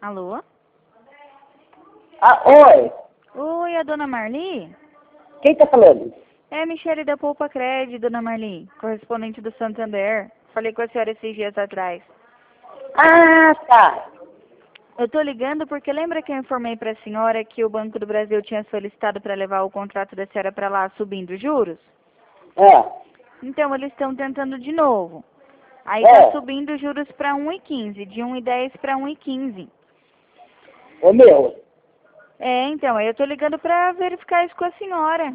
Alô? Ah, oi. Oi, a dona Marli? Quem tá falando? É a Michele da Poupa Cred, dona Marli, correspondente do Santander. Falei com a senhora esses dias atrás. Ah, tá. Eu tô ligando porque lembra que eu informei para a senhora que o Banco do Brasil tinha solicitado para levar o contrato da senhora para lá subindo os juros? É. Então, eles estão tentando de novo. Aí É. tá subindo os juros para 1,15, de 1,10 para 1,15. Ô, meu. É, então, aí eu tô ligando para verificar isso com a senhora.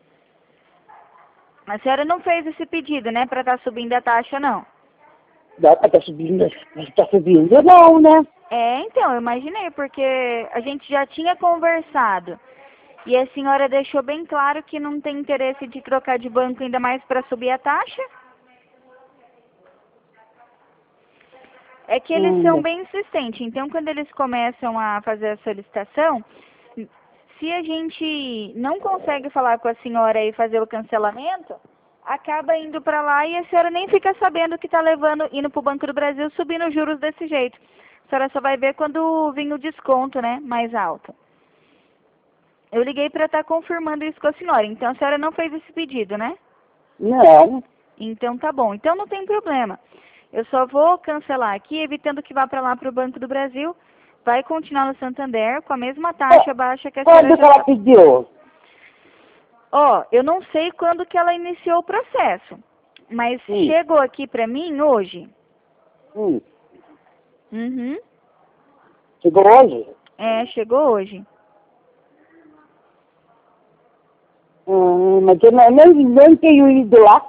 A senhora não fez esse pedido, né, para estar subindo a taxa, não? Dá pra tá subindo, tá subindo não, né? É, então, eu imaginei, porque a gente já tinha conversado. E a senhora deixou bem claro que não tem interesse de trocar de banco ainda mais para subir a taxa. É que eles são bem insistentes. Então, quando eles começam a fazer a solicitação, se a gente não consegue falar com a senhora e fazer o cancelamento, acaba indo para lá e a senhora nem fica sabendo que está indo para o Banco do Brasil subindo os juros desse jeito. A senhora só vai ver quando vir o desconto, né, mais alto. Eu liguei para estar confirmando isso com a senhora. Então, a senhora não fez esse pedido, né? Não. Então, tá bom. Então, não tem problema. Eu só vou cancelar aqui, evitando que vá para lá para o Banco do Brasil. Vai continuar no Santander com a mesma taxa baixa que a senhora Quando que já ela tá. pediu? Ó, eu não sei quando que ela iniciou o processo, mas chegou aqui para mim hoje. Hum. Uhum. Chegou hoje? É, chegou hoje. Mas eu nem tenho ido lá.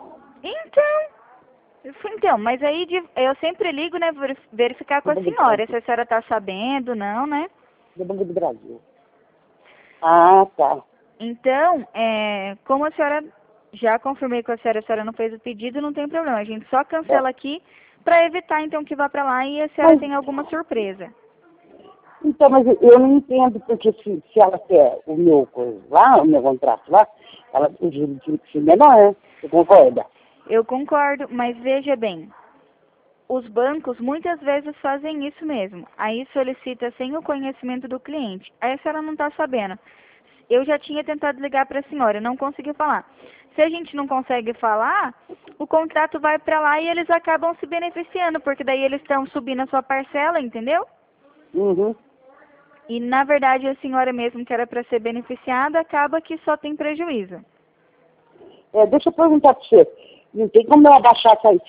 Então, mas aí eu sempre ligo, né, verificar com Do a Banco do senhora, se Brasil. a senhora tá sabendo, não, né? Do Banco do Brasil. Ah, tá. Então, como a senhora já confirmei com a senhora não fez o pedido, não tem problema. A gente só cancela aqui para evitar, então, que vá para lá e a senhora Mas, tenha alguma surpresa. então, mas eu não entendo, porque se ela quer o meu coisa lá, o meu contrato lá, ela o juro tinha que ser menor, né? Você concorda? Eu concordo, mas veja bem, os bancos muitas vezes fazem isso mesmo. Aí solicita sem o conhecimento do cliente. Aí a senhora não está sabendo. Eu já tinha tentado ligar para a senhora, não conseguiu falar. Se a gente não consegue falar, o contrato vai para lá e eles acabam se beneficiando, porque daí eles estão subindo a sua parcela, entendeu? Uhum. E na verdade a senhora mesmo que era para ser beneficiada, acaba que só tem prejuízo. Deixa eu perguntar para você. Não tem como eu abaixar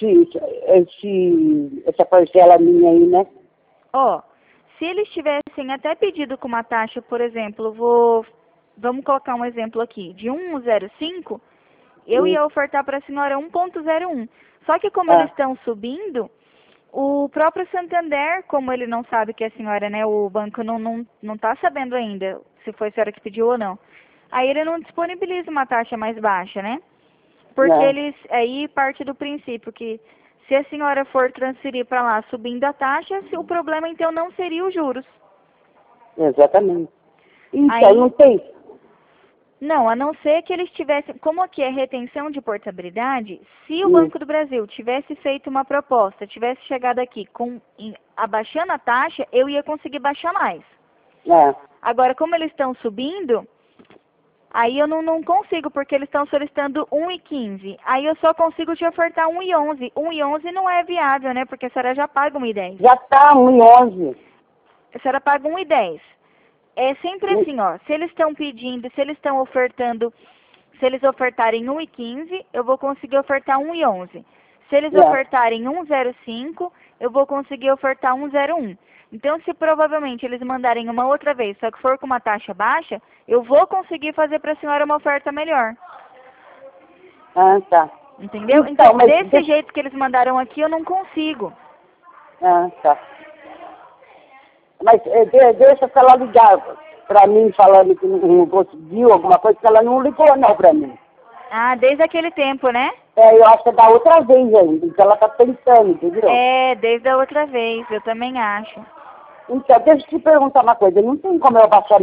essa parcela minha aí, né? Ó, se eles tivessem até pedido com uma taxa, por exemplo, vamos colocar um exemplo aqui, de 1,05, eu ia ofertar para a senhora 1,01. Só que como eles estão subindo, o próprio Santander, como ele não sabe que a senhora, né, o banco não tá sabendo ainda se foi a senhora que pediu ou não. Aí ele não disponibiliza uma taxa mais baixa, né? Porque eles aí parte do princípio que se a senhora for transferir para lá subindo a taxa, o problema então não seria os juros. Exatamente. Então, Aí, não tem. não, a não ser que eles tivessem, como aqui é retenção de portabilidade, se o Banco do Brasil tivesse feito uma proposta, tivesse chegado aqui abaixando a taxa, eu ia conseguir baixar mais. Agora, como eles estão subindo, aí eu não consigo, porque eles estão solicitando 1,15. Aí eu só consigo te ofertar 1,11. 1,11 não é viável, né? Porque a senhora já paga 1,10. Já tá 1,11. A senhora paga 1,10. É sempre assim, ó. Se eles estão pedindo, se eles estão ofertando, se eles ofertarem 1,15, eu vou conseguir ofertar 1,11. Se eles ofertarem 1,05, eu vou conseguir ofertar 1,01. Então, se provavelmente eles mandarem uma outra vez, só que for com uma taxa baixa, eu vou conseguir fazer para a senhora uma oferta melhor. Ah, tá. Entendeu? Então, desse jeito que eles mandaram aqui, eu não consigo. Ah, tá. Mas deixa ela ligar pra mim falando que não conseguiu alguma coisa, que ela não ligou não pra mim. Ah, desde aquele tempo, né? Eu acho que é da outra vez ainda, então ela tá tentando, entendeu? É, desde a outra vez, eu também acho. Então, deixa eu te perguntar uma coisa, não tem como eu abaixar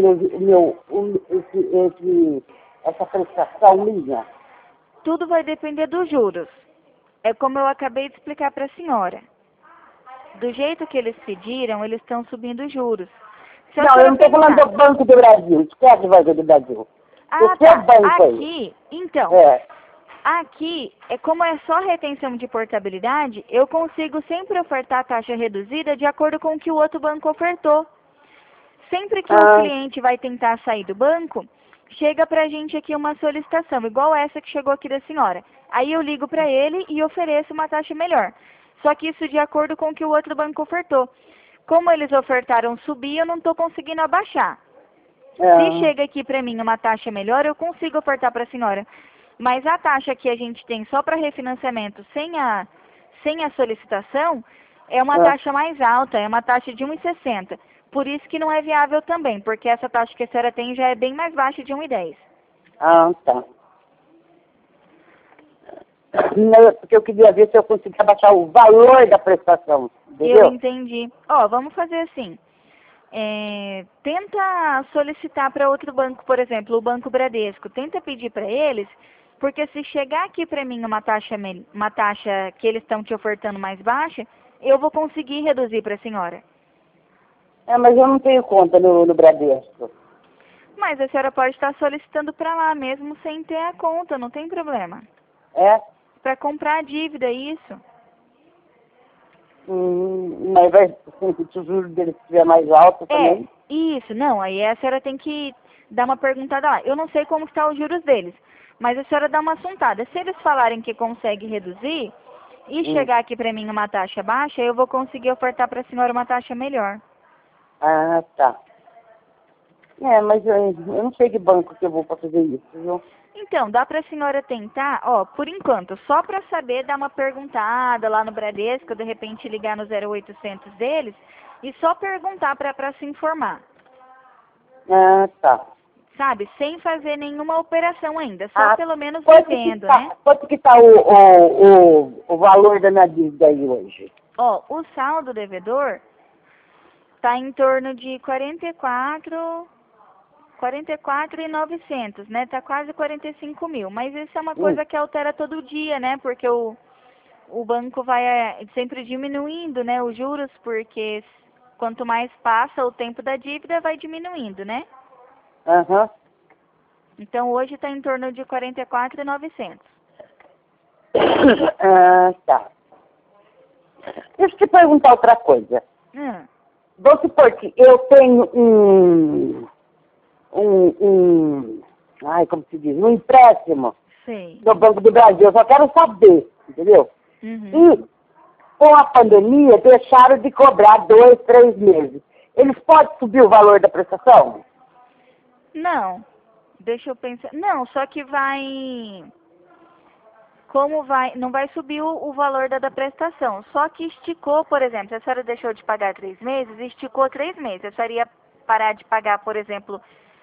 essa prestação minha? Tudo vai depender dos juros. É como eu acabei de explicar para a senhora. do jeito que eles pediram, eles estão subindo juros. Se a Não, eu senhora não estou falando pensar- do Banco do Brasil. Esquece o Banco do Brasil. Ah, O seu tá. banco aí. Aqui, então, É. aqui, como é só retenção de portabilidade, eu consigo sempre ofertar taxa reduzida de acordo com o que o outro banco ofertou. Sempre que o Ah, cliente vai tentar sair do banco, chega pra gente aqui uma solicitação, igual essa que chegou aqui da senhora. Aí eu ligo pra ele e ofereço uma taxa melhor. Só que isso de acordo com o que o outro banco ofertou. Como eles ofertaram subir, eu não estou conseguindo abaixar. Se é. chega aqui pra mim uma taxa melhor, eu consigo ofertar pra senhora. Mas a taxa que a gente tem só para refinanciamento sem a solicitação é uma É. taxa mais alta, é uma taxa de 1,60. Por isso que não é viável também, porque essa taxa que a senhora tem já é bem mais baixa de 1,10. Ah, tá. Não, porque eu queria ver se eu conseguia baixar o valor da prestação, Eu entendeu? entendi. Ó, vamos fazer assim. Tenta solicitar para outro banco, por exemplo, o Banco Bradesco. Tenta pedir para eles, porque se chegar aqui para mim uma taxa que eles estão te ofertando mais baixa, eu vou conseguir reduzir para a senhora. É, mas eu não tenho conta no Bradesco. Mas a senhora pode estar solicitando para lá mesmo sem ter a conta, não tem problema. É? Para comprar a dívida, isso. Mas vai, se o juro dele estiver mais alto É, também. isso. Não, aí a senhora tem que dar uma perguntada lá. Eu não sei como está os juros deles, mas a senhora dá uma assuntada. Se eles falarem que consegue reduzir e Hum. chegar aqui para mim uma taxa baixa, eu vou conseguir ofertar para a senhora uma taxa melhor. Ah, tá. É, mas eu não sei que banco que eu vou para fazer isso, viu? Então, dá para a senhora tentar, ó, por enquanto, só para saber, dar uma perguntada lá no Bradesco, de repente ligar no 0800 deles e só perguntar para se informar, Ah, tá. sabe? Sem fazer nenhuma operação ainda, só Ah, pelo menos me vendo, né? quanto que tá o valor da minha dívida aí hoje? Ó, o saldo devedor tá em torno de 44.900, né? Tá quase 45 mil. Mas isso é uma Hum. coisa que altera todo dia, né? Porque o banco vai sempre diminuindo, né? Os juros, porque quanto mais passa o tempo da dívida, vai diminuindo, né? Aham. Então hoje está em torno de 44.900. Ah, tá. Deixa eu te perguntar outra coisa. Hum, Vamos supor que eu tenho ai, como se diz, um empréstimo sei. do Banco do Brasil. Eu só quero saber, entendeu? Uhum. E com a pandemia deixaram de cobrar 2, 3 meses. Eles podem subir o valor da prestação? Não, deixa eu pensar. Não, só que vai. Como vai, não vai subir o valor da prestação. Só que esticou, por exemplo, se a senhora deixou de pagar 3 meses, esticou 3 meses. A senhora ia parar de pagar, por exemplo,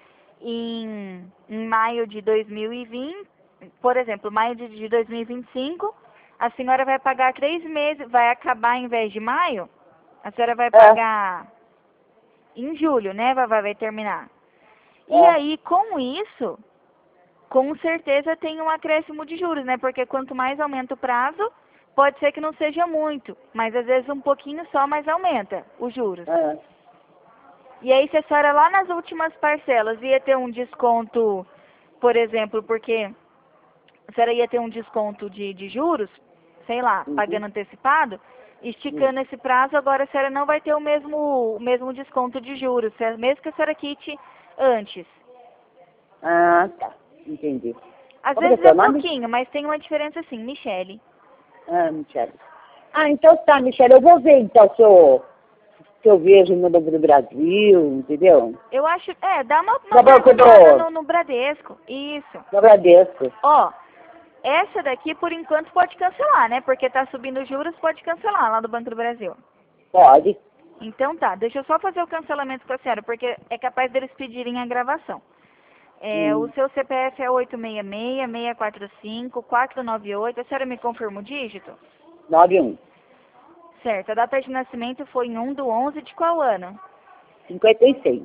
em maio de 2020, por exemplo, maio de 2025, a senhora vai pagar 3 meses, vai acabar em vez de maio, a senhora vai É, pagar em julho, né? Vai terminar. E é. aí, com isso, com certeza tem um acréscimo de juros, né? Porque quanto mais aumenta o prazo, pode ser que não seja muito, mas às vezes um pouquinho só, mas aumenta os juros. É. E aí, se a senhora lá nas últimas parcelas ia ter um desconto, por exemplo, porque a senhora ia ter um desconto de juros, sei lá, Uhum. pagando antecipado, esticando esse prazo, agora a senhora não vai ter o mesmo desconto de juros, mesmo que a senhora quite antes. Ah, tá. Entendi. Às Como que é vezes é seu nome? pouquinho, mas tem uma diferença sim, Michele. Ah, Michele. Ah, então tá, Michele. Eu vou ver então se eu vejo no Banco do Brasil, entendeu? Eu acho, dá uma No Banco perguntada do, no Bradesco, isso. do Bradesco. Ó, essa daqui por enquanto pode cancelar, né? Porque tá subindo os juros, pode cancelar lá do Banco do Brasil. Pode. Então tá, deixa eu só fazer o cancelamento com a senhora, porque é capaz deles pedirem a gravação. O seu CPF é 866-645-498. A senhora me confirma o dígito? 91. Certo, a data de nascimento foi em 1/11 de qual ano? 56.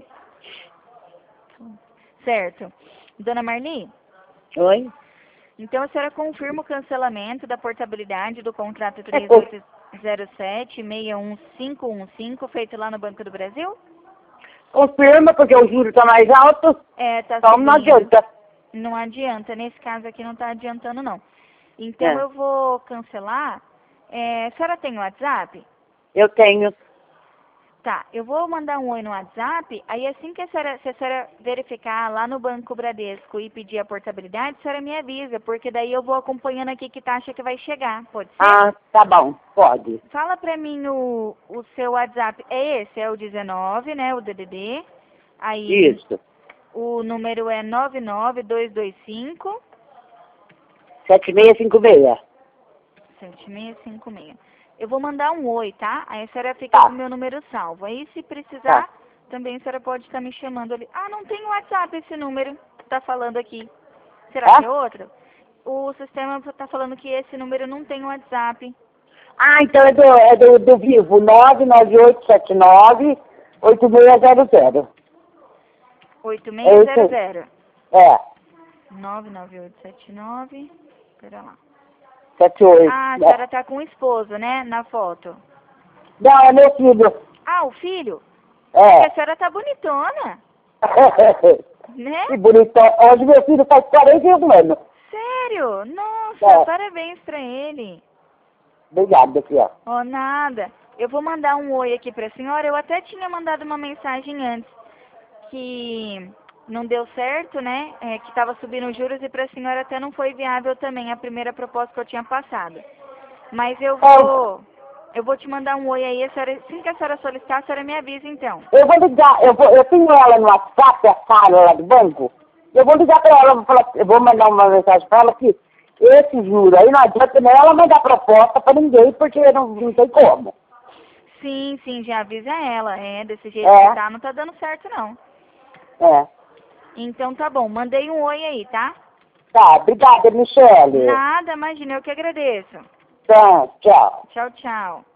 Certo. Dona Marli? Oi? Então a senhora confirma o cancelamento da portabilidade do contrato É, co- 38. 0761515, feito lá no Banco do Brasil? Confirma, porque o juro tá mais alto. Tá Então não subindo. adianta. Não adianta, nesse caso aqui não tá adiantando não. Então eu vou cancelar. A senhora tem o WhatsApp? Eu tenho. Tá, eu vou mandar um oi no WhatsApp, aí assim que se a senhora verificar lá no Banco Bradesco e pedir a portabilidade, a senhora me avisa, porque daí eu vou acompanhando aqui que taxa que vai chegar, pode ser? Ah, tá bom, pode. Fala pra mim o seu WhatsApp, é esse, é o 19, né, o DDD, aí Isso. o número é 99225 7656. 7656. Eu vou mandar um oi, tá? Aí a senhora fica com o meu número salvo. Aí se precisar, também a senhora pode estar me chamando ali. Ah, não tem WhatsApp esse número que tá falando aqui. Será que é outro? O sistema tá falando que esse número não tem WhatsApp. Ah, então é do Vivo, 99879 8600. 8600. É. 99879. Pera lá. 78. Ah, a senhora tá com o esposo, né? Na foto. Não, é meu filho. Ah, o filho? É. A senhora tá bonitona. Né? Que bonito. Hoje meu filho faz 41 anos. Sério? Nossa, parabéns pra ele. Obrigado, aqui, ó. Oh, nada. Eu vou mandar um oi aqui pra senhora. Eu até tinha mandado uma mensagem antes que não deu certo, né? Que tava subindo os juros e pra senhora até não foi viável também a primeira proposta que eu tinha passado. Mas eu vou te mandar um oi aí. Assim que a senhora solicitar, a senhora me avisa então. Eu vou ligar, eu tenho ela no WhatsApp, a Sara lá do banco. Eu vou ligar pra ela, eu vou mandar uma mensagem pra ela que esse juro aí não adianta nem ela mandar proposta pra ninguém, porque não tem como. Sim, já avisa ela. Desse jeito que tá, não tá dando certo não. Então tá bom, mandei um oi aí, tá? Tá, obrigada, Michele. Nada, imagina, eu que agradeço. Tá, tchau. Tchau, tchau.